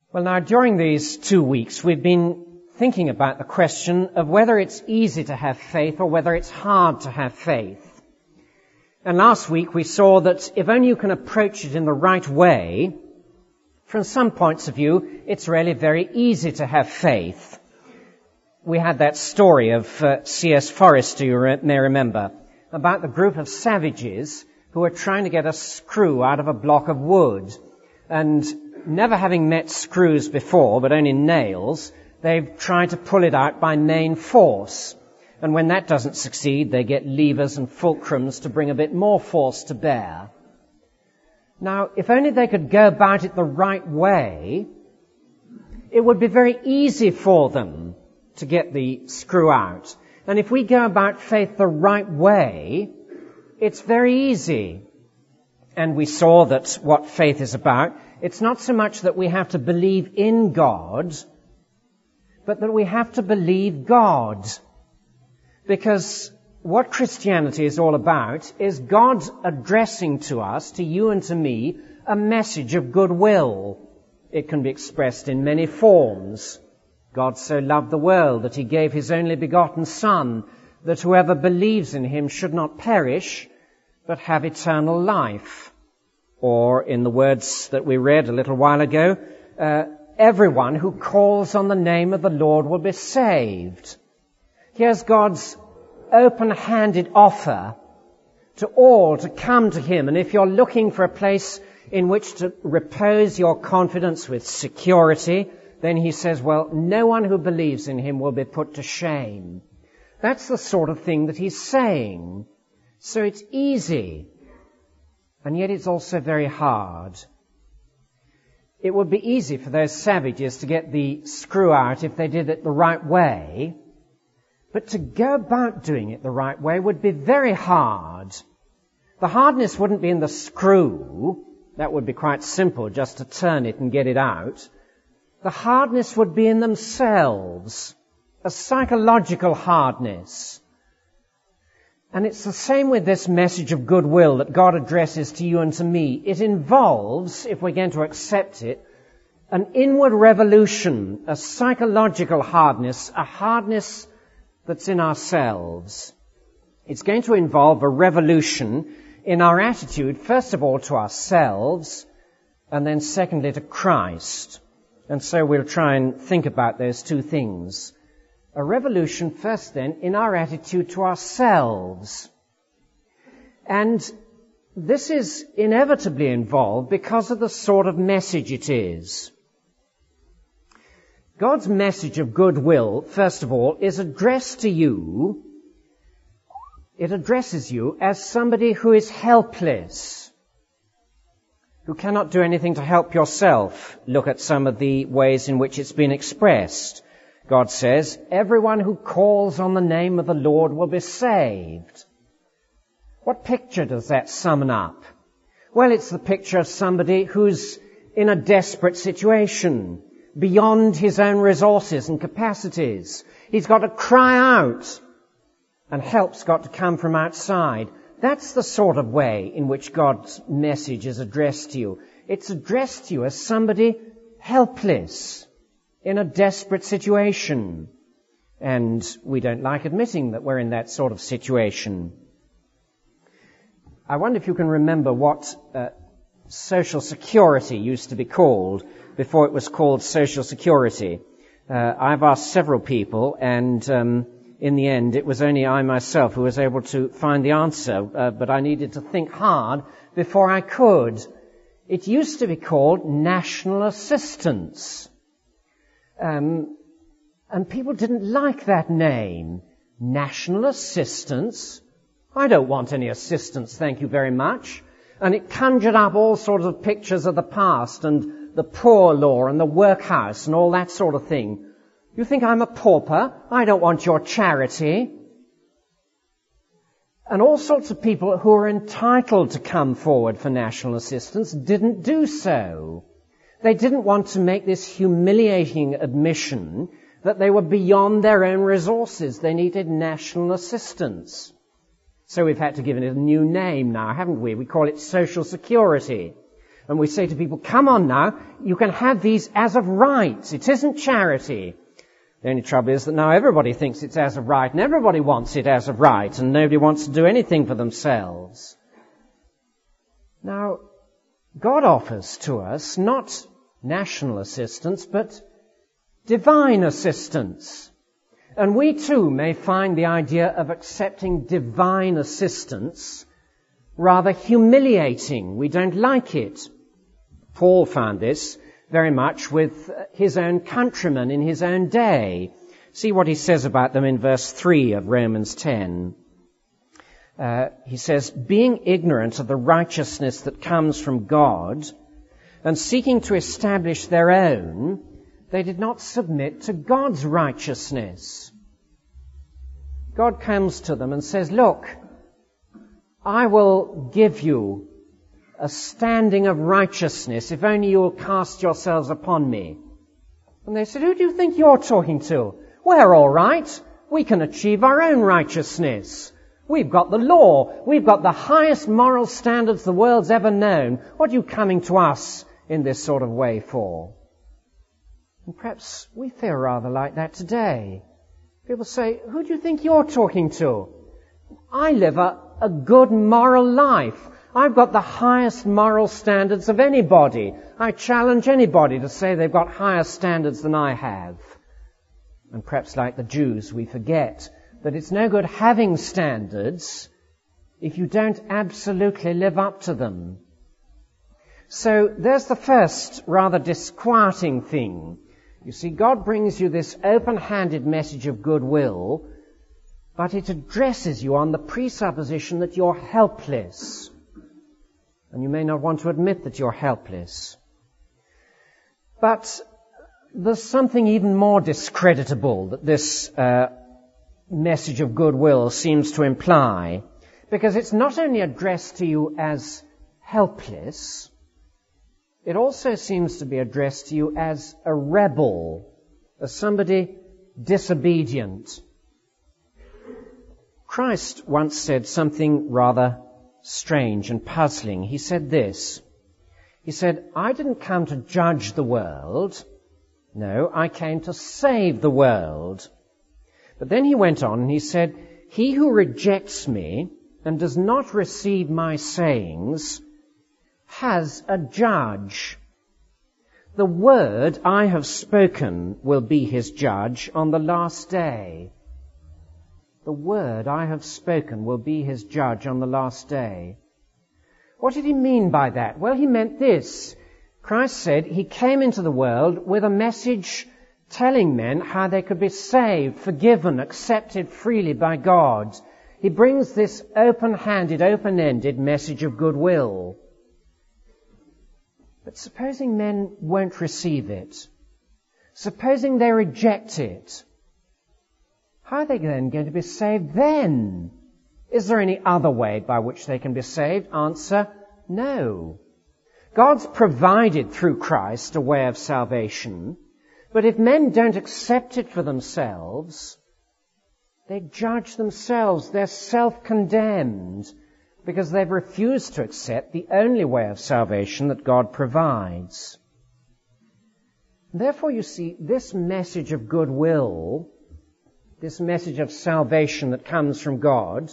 Well, now, during these 2 weeks, we've been thinking about the question of whether it's easy to have faith or whether it's hard to have faith. And last week we saw that if only you can approach it in the right way, from some points of view, it's really very easy to have faith. We had that story of C.S. Forester, you may remember, about the group of savages who were trying to get a screw out of a block of wood. And never having met screws before, but only nails, they've tried to pull it out by main force. And when that doesn't succeed, they get levers and fulcrums to bring a bit more force to bear. Now, if only they could go about it the right way, it would be very easy for them to get the screw out. And if we go about faith the right way, it's very easy. And we saw that what faith is about, it's not so much that we have to believe in God, but that we have to believe God. Because what Christianity is all about is God addressing to us, to you and to me, a message of goodwill. It can be expressed in many forms. God so loved the world that he gave his only begotten Son, that whoever believes in him should not perish, but have eternal life. Or, in the words that we read a little while ago, everyone who calls on the name of the Lord will be saved. Here's God's open-handed offer to all to come to him. And if you're looking for a place in which to repose your confidence with security, then he says, well, no one who believes in him will be put to shame. That's the sort of thing that he's saying. So it's easy. And yet it's also very hard. It would be easy for those savages to get the screw out if they did it the right way. But to go about doing it the right way would be very hard. The hardness wouldn't be in the screw. That would be quite simple, just to turn it and get it out. The hardness would be in themselves, a psychological hardness. And it's the same with this message of goodwill that God addresses to you and to me. It involves, if we're going to accept it, an inward revolution, a psychological hardness, a hardness that's in ourselves. It's going to involve a revolution in our attitude, first of all to ourselves, and then secondly to Christ. And so we'll try and think about those two things. A revolution first then in our attitude to ourselves. And this is inevitably involved because of the sort of message it is. God's message of goodwill, first of all, is addressed to you. It addresses you as somebody who is helpless, who cannot do anything to help yourself. Look at some of the ways in which it's been expressed. God says, everyone who calls on the name of the Lord will be saved. What picture does that summon up? Well, it's the picture of somebody who's in a desperate situation, beyond his own resources and capacities. He's got to cry out, and help's got to come from outside. That's the sort of way in which God's message is addressed to you. It's addressed to you as somebody helpless, in a desperate situation. And we don't like admitting that we're in that sort of situation. I wonder if you can remember what Social Security used to be called before it was called Social Security. I've asked several people, and in the end it was only I myself who was able to find the answer, but I needed to think hard before I could. It used to be called National Assistance. And people didn't like that name. National Assistance? I don't want any assistance, thank you very much. And it conjured up all sorts of pictures of the past and the poor law and the workhouse and all that sort of thing. You think I'm a pauper? I don't want your charity. And all sorts of people who are entitled to come forward for national assistance didn't do so. They didn't want to make this humiliating admission that they were beyond their own resources. They needed national assistance. So we've had to give it a new name now, haven't we? We call it Social Security. And we say to people, come on now, you can have these as of right. It isn't charity. The only trouble is that now everybody thinks it's as of right, and everybody wants it as of right, and nobody wants to do anything for themselves. Now, God offers to us not national assistance, but divine assistance. And we too may find the idea of accepting divine assistance rather humiliating. We don't like it. Paul found this very much with his own countrymen in his own day. See what he says about them in verse 3 of Romans 10. He says, being ignorant of the righteousness that comes from God and seeking to establish their own, they did not submit to God's righteousness. God comes to them and says, look, I will give you a standing of righteousness if only you will cast yourselves upon me. And they said, who do you think you're talking to? We're all right. We can achieve our own righteousness. We've got the law. We've got the highest moral standards the world's ever known. What are you coming to us in this sort of way for? And perhaps we feel rather like that today. People say, who do you think you're talking to? I live a good moral life. I've got the highest moral standards of anybody. I challenge anybody to say they've got higher standards than I have. And perhaps like the Jews, we forget that it's no good having standards if you don't absolutely live up to them. So there's the first rather disquieting thing. You see, God brings you this open-handed message of goodwill, but it addresses you on the presupposition that you're helpless. And you may not want to admit that you're helpless. But there's something even more discreditable that this message of goodwill seems to imply, because it's not only addressed to you as helpless, it also seems to be addressed to you as a rebel, as somebody disobedient. Christ once said something rather strange and puzzling. He said this. He said, I didn't come to judge the world. No, I came to save the world. But then he went on and he said, he who rejects me and does not receive my sayings has a judge. The word I have spoken will be his judge on the last day. The word I have spoken will be his judge on the last day. What did he mean by that? Well, he meant this. Christ said he came into the world with a message telling men how they could be saved, forgiven, accepted freely by God. He brings this open-handed, open-ended message of goodwill. But supposing men won't receive it, supposing they reject it, how are they then going to be saved then? Is there any other way by which they can be saved? Answer, no. God's provided through Christ a way of salvation, but if men don't accept it for themselves, they judge themselves. They're self-condemned because they've refused to accept the only way of salvation that God provides. Therefore, you see, this message of goodwill, this message of salvation that comes from God,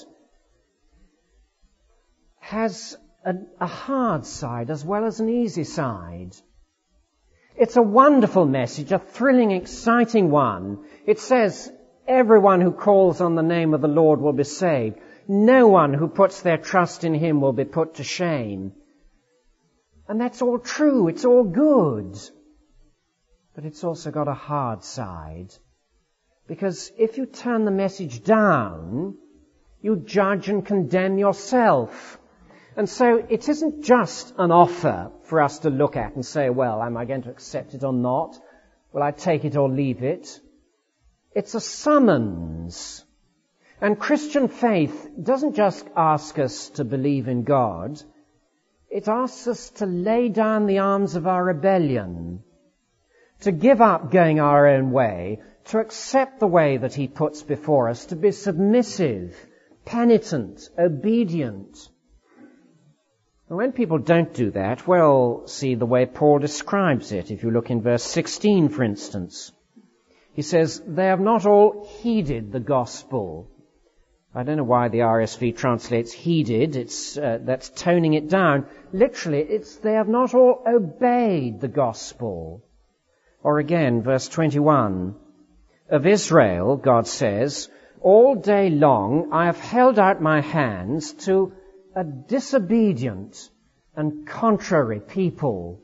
has a hard side as well as an easy side. It's a wonderful message, a thrilling, exciting one. It says, everyone who calls on the name of the Lord will be saved. No one who puts their trust in him will be put to shame. And that's all true. It's all good. But it's also got a hard side. Because if you turn the message down, you judge and condemn yourself. And so it isn't just an offer for us to look at and say, well, am I going to accept it or not? Will I take it or leave it? It's a summons. And Christian faith doesn't just ask us to believe in God. It asks us to lay down the arms of our rebellion, to give up going our own way, to accept the way that he puts before us, to be submissive, penitent, obedient. And when people don't do that, well, see the way Paul describes it. If you look in verse 16, for instance, he says, they have not all heeded the gospel. I don't know why the RSV translates heeded. That's toning it down. Literally, it's they have not all obeyed the gospel. Or again, verse 21, of Israel, God says, all day long I have held out my hands to a disobedient and contrary people.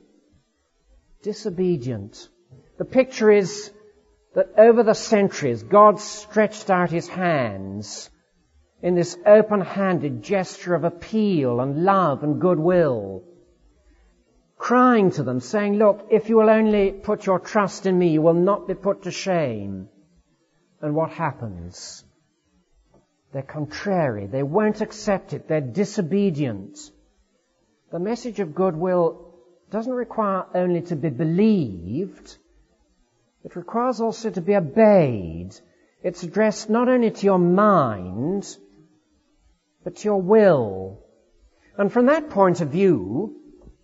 Disobedient. The picture is that over the centuries, God stretched out his hands in this open-handed gesture of appeal and love and goodwill, crying to them, saying, look, if you will only put your trust in me, you will not be put to shame. And what happens? They're contrary. They won't accept it. They're disobedient. The message of goodwill doesn't require only to be believed. It requires also to be obeyed. It's addressed not only to your mind, but to your will. And from that point of view,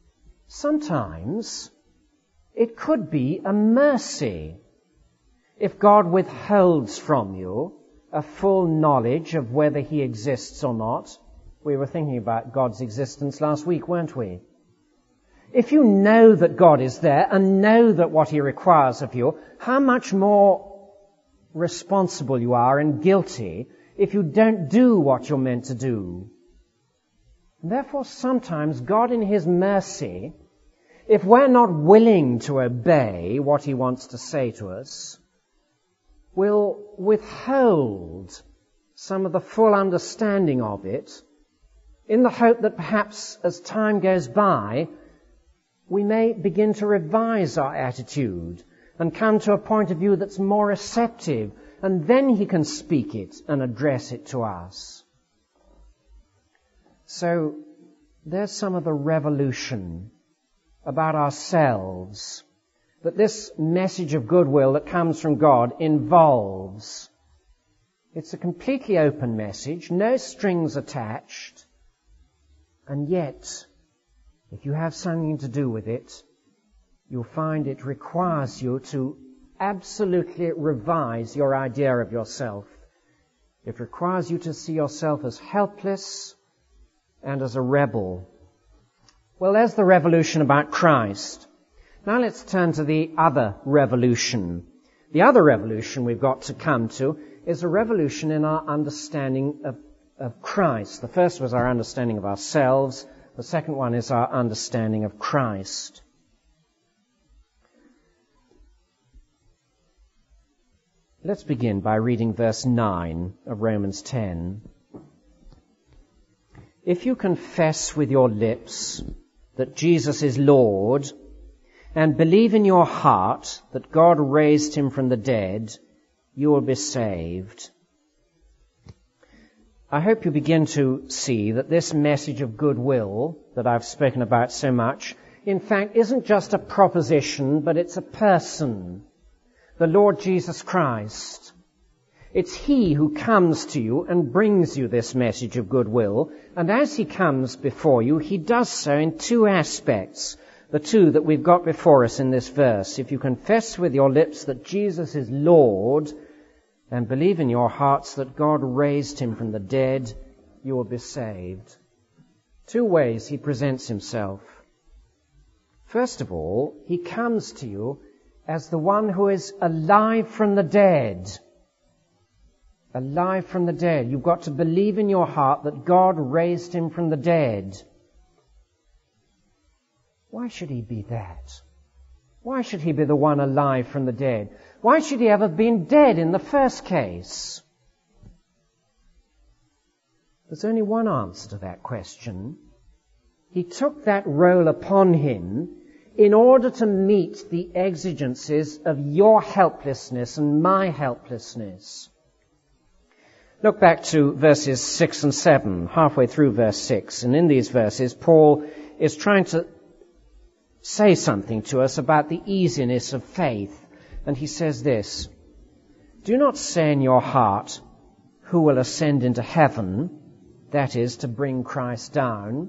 sometimes it could be a mercy if God withholds from you a full knowledge of whether he exists or not. We were thinking about God's existence last week, weren't we? If you know that God is there and know that what he requires of you, how much more responsible you are and guilty if you don't do what you're meant to do. And therefore, sometimes God in his mercy, if we're not willing to obey what he wants to say to us, will withhold some of the full understanding of it in the hope that perhaps as time goes by, we may begin to revise our attitude and come to a point of view that's more receptive, and then he can speak it and address it to us. So there's some of the revolution about ourselves that this message of goodwill that comes from God involves. It's a completely open message, no strings attached, and yet, if you have something to do with it, you'll find it requires you to absolutely revise your idea of yourself. It requires you to see yourself as helpless and as a rebel. Well, there's the revolution about Christ. Now let's turn to the other revolution. The other revolution we've got to come to is a revolution in our understanding of Christ. The first was our understanding of ourselves. The second one is our understanding of Christ. Let's begin by reading verse 9 of Romans 10. If you confess with your lips that Jesus is Lord, and believe in your heart that God raised him from the dead, you will be saved. I hope you begin to see that this message of goodwill that I've spoken about so much, in fact, isn't just a proposition, but it's a person, the Lord Jesus Christ. It's he who comes to you and brings you this message of goodwill, and as he comes before you, he does so in two aspects. The two that we've got before us in this verse. If you confess with your lips that Jesus is Lord and believe in your hearts that God raised him from the dead, you will be saved. Two ways he presents himself. First of all, he comes to you as the one who is alive from the dead. Alive from the dead. You've got to believe in your heart that God raised him from the dead. Why should he be that? Why should he be the one alive from the dead? Why should he ever have been dead in the first case? There's only one answer to that question. He took that role upon him in order to meet the exigencies of your helplessness and my helplessness. Look back to verses 6 and 7, halfway through verse 6. And in these verses, Paul is trying to say something to us about the easiness of faith. And he says this, do not say in your heart, who will ascend into heaven, that is, to bring Christ down,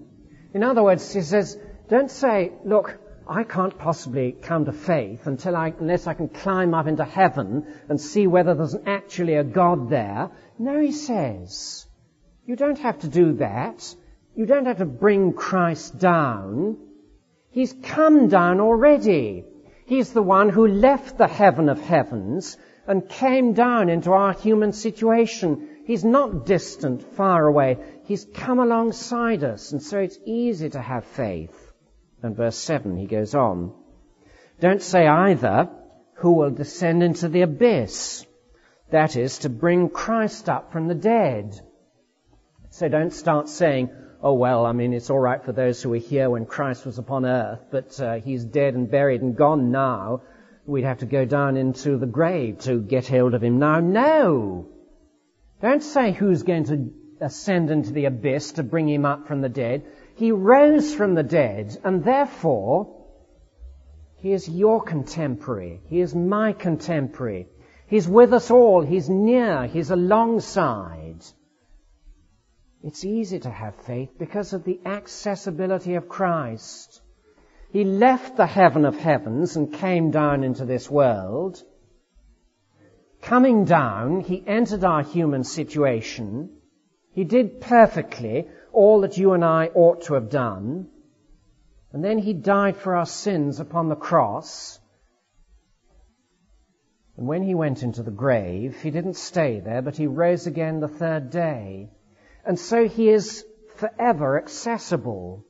In other words, he says, don't say, look, I can't possibly come to faith unless I can climb up into heaven and see whether there's actually a God there. No, he says, you don't have to do that. You don't have to bring Christ down. He's come down already. He's the one who left the heaven of heavens and came down into our human situation. He's not distant, far away. He's come alongside us, and so it's easy to have faith. And verse 7, he goes on. Don't say either, who will descend into the abyss? That is, to bring Christ up from the dead. So don't start saying, oh, well, it's all right for those who were here when Christ was upon earth, but he's dead and buried and gone now. We'd have to go down into the grave to get hold of him now. No! Don't say who's going to ascend into the abyss to bring him up from the dead. He rose from the dead, and therefore, he is your contemporary. He is my contemporary. He's with us all. He's near. He's alongside. It's easy to have faith because of the accessibility of Christ. He left the heaven of heavens and came down into this world. Coming down, he entered our human situation. He did perfectly all that you and I ought to have done. And then he died for our sins upon the cross. And when he went into the grave, he didn't stay there, but he rose again the third day. And so he is forever accessible.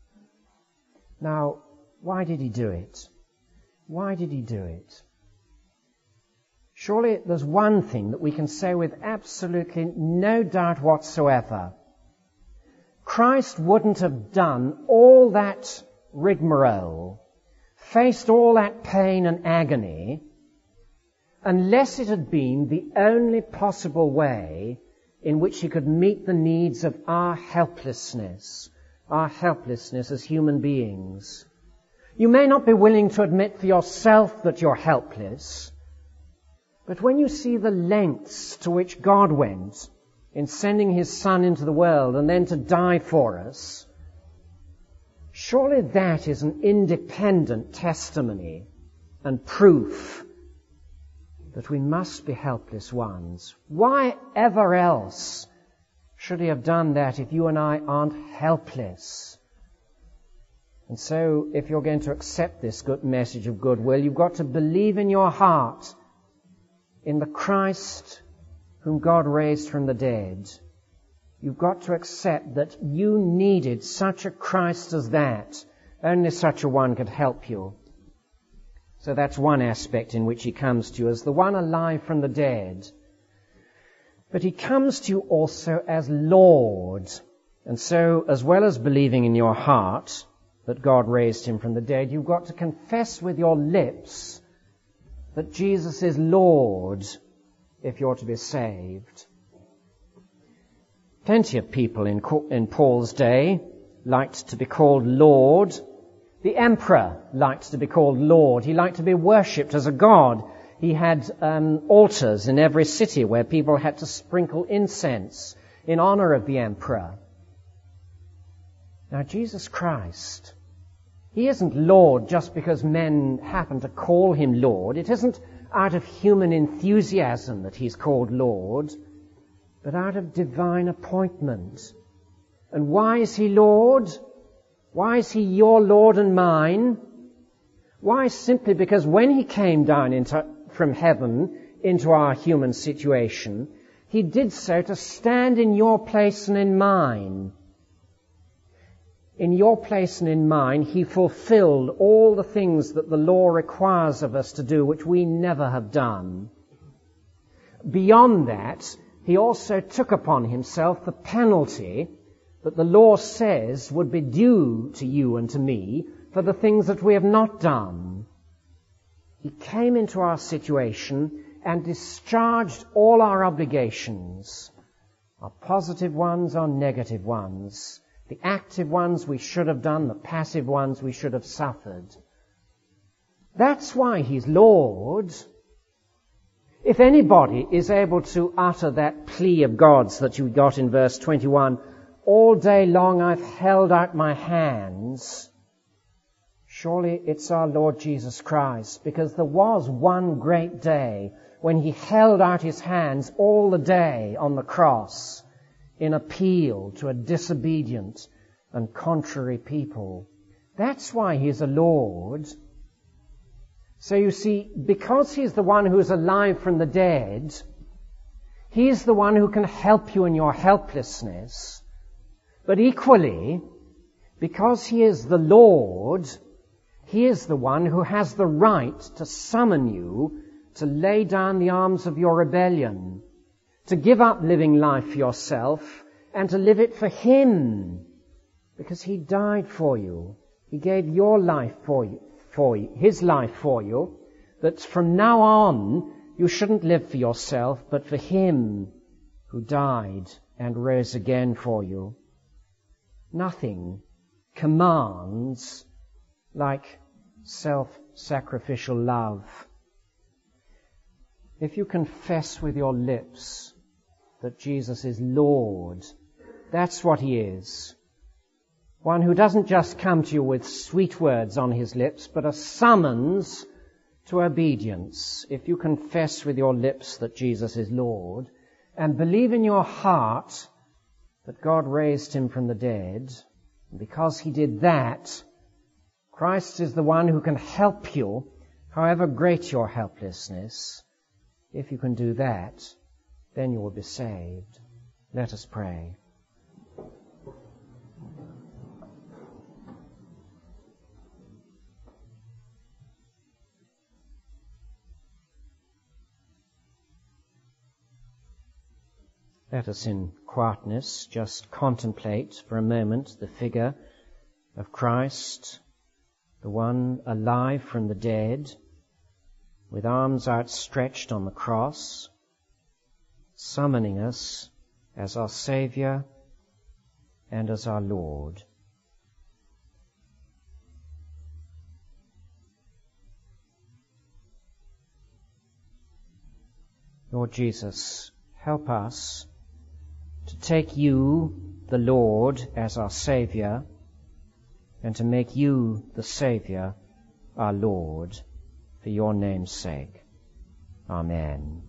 Now, why did he do it? Why did he do it? Surely there's one thing that we can say with absolutely no doubt whatsoever. Christ wouldn't have done all that rigmarole, faced all that pain and agony, unless it had been the only possible way in which he could meet the needs of our helplessness as human beings. You may not be willing to admit for yourself that you're helpless, but when you see the lengths to which God went in sending his Son into the world and then to die for us, surely that is an independent testimony and proof that we must be helpless ones. Why ever else should he have done that if you and I aren't helpless? And so, if you're going to accept this good message of goodwill, you've got to believe in your heart in the Christ whom God raised from the dead. You've got to accept that you needed such a Christ as that. Only such a one could help you. So that's one aspect in which he comes to you as the one alive from the dead. But he comes to you also as Lord. And so, as well as believing in your heart that God raised him from the dead, you've got to confess with your lips that Jesus is Lord if you're to be saved. Plenty of people in Paul's day liked to be called Lord. The emperor liked to be called Lord. He liked to be worshipped as a god. He had altars in every city where people had to sprinkle incense in honor of the emperor. Now, Jesus Christ, he isn't Lord just because men happen to call him Lord. It isn't out of human enthusiasm that he's called Lord, but out of divine appointment. And why is he Lord? Why is he your Lord and mine? Why? Simply because when he came down from heaven into our human situation, he did so to stand in your place and in mine. In your place and in mine, he fulfilled all the things that the law requires of us to do, which we never have done. Beyond that, he also took upon himself the penalty that the law says would be due to you and to me for the things that we have not done. He came into our situation and discharged all our obligations, our positive ones, our negative ones, the active ones we should have done, the passive ones we should have suffered. That's why he's Lord. If anybody is able to utter that plea of God's that you got in verse 21, all day long I've held out my hands, surely it's our Lord Jesus Christ, because there was one great day when he held out his hands all the day on the cross in appeal to a disobedient and contrary people. That's why he's a Lord. So you see, because he's the one who is alive from the dead, he's the one who can help you in your helplessness. But equally, because he is the Lord, he is the one who has the right to summon you to lay down the arms of your rebellion, to give up living life for yourself and to live it for him, because he died for you. He gave your life for you, his life for you, that from now on you shouldn't live for yourself, but for him who died and rose again for you. Nothing commands like self-sacrificial love. If you confess with your lips that Jesus is Lord, that's what he is. One who doesn't just come to you with sweet words on his lips, but a summons to obedience. If you confess with your lips that Jesus is Lord and believe in your heart that God raised him from the dead, and because he did that, Christ is the one who can help you, however great your helplessness. If you can do that, then you will be saved. Let us pray. Let us in quietness just contemplate for a moment the figure of Christ, the one alive from the dead, with arms outstretched on the cross, summoning us as our Saviour and as our Lord. Lord Jesus, help us to take you, the Lord, as our Saviour, and to make you, the Saviour, our Lord, for your name's sake. Amen.